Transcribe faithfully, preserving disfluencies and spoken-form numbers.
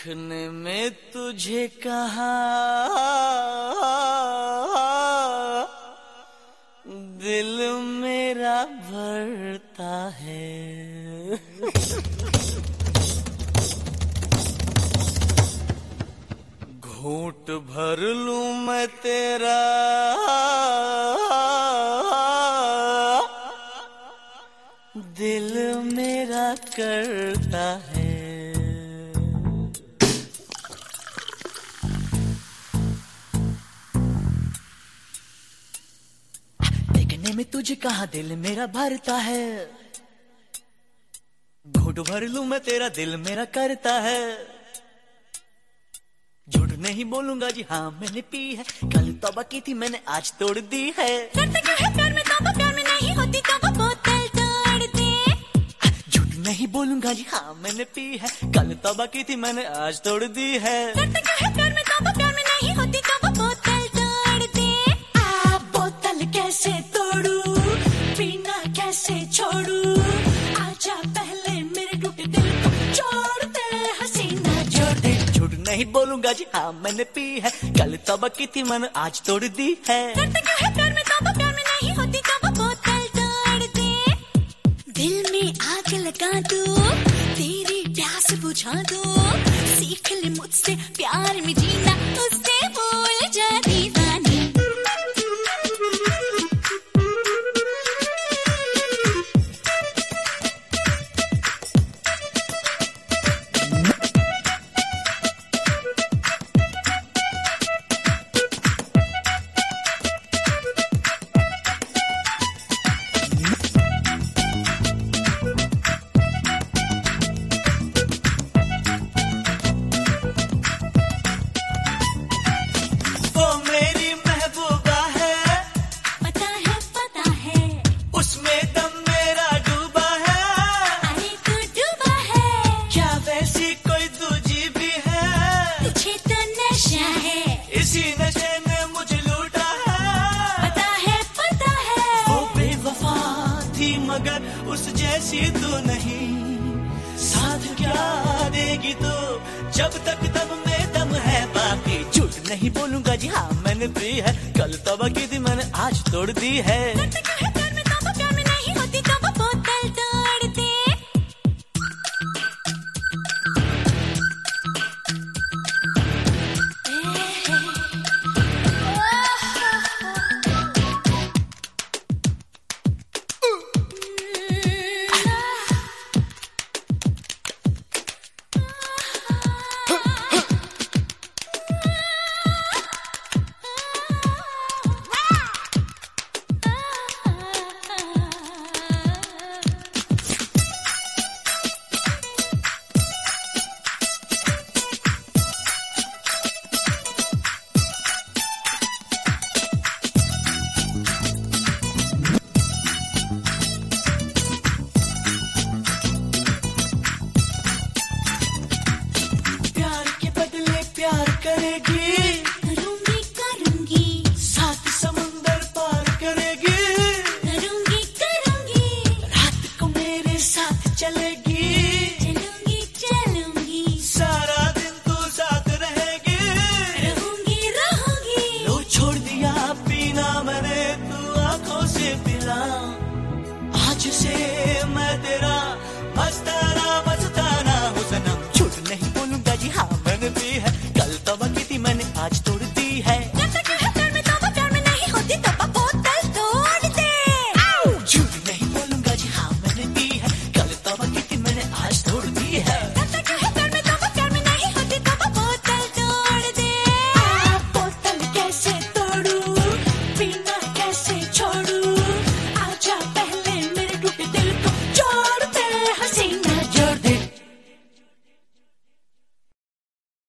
देखने में तुझे कहा दिल मेरा भरता है। घूंट भर लूं मैं तेरा दिल मेरा करता है। देखने में तुझे कहा दिल मेरा भरता है। घूंट भर लूं मैं तेरा दिल मेरा करता है। झूठ नहीं बोलूंगा जी हाँ मैंने पी है। कल तौबा की थी मैंने आज तोड़ दी है। करते क्या है प्यार में तौबा, प्यार में नहीं होती तौबा, बोतल तोड़ दे। झूठ नहीं बोलूंगा जी हाँ मैंने पी है। कल तौबा की थी मैंने आज तोड़ दी है। करते क्या है प्यार में तौबा, प्यार में नहीं होती तौबा, बोतल तोड़ दे। आ बोतल कैसे तोड़ू, पीना कैसे छोड़ू, आजा पहले मेरे टूटे दिल को जोड़ दे, हसीना जोड़ दे। झूठ नहीं बोलूंगा जी हाँ मैंने पी है। कल तौबा की थी मैंने आज तोड़ दी है। करते क्या है प्यार में तौबा, प्यार में नहीं होती तौबा, बोतल तोड़ दे। दिल में आग लगा दो, तेरी प्यास बुझा दो, सीख ले मुझसे प्यार में जीना, उससे भूल जा दीवानी। इसी नशे ने मुझे लूटा है। पता है पता है वो बेवफा थी मगर उस जैसी तो नहीं। साथ क्या देगी तो जब तक दम में दम है बाकी। झूठ नहीं बोलूंगा जी हाँ मैंने पी है। कल तौबा की थी मैंने आज तोड़ दी है। करते क्या है प्यार में तौबा, प्यार में नहीं होती तौबा, बोतल तोड़ दे। प्यार करेगी करूंगी करूंगी, सात समुंदर पार करेगी। करूंगी करूंगी, रात को मेरे साथ चलेगी। चलूंगी चलूंगी, सारा दिन तू साथ रहेगी। रहूंगी रहूंगी। लो छोड़ दिया पीना मैंने, तू आंखों से पिला। आज से मैं तेरा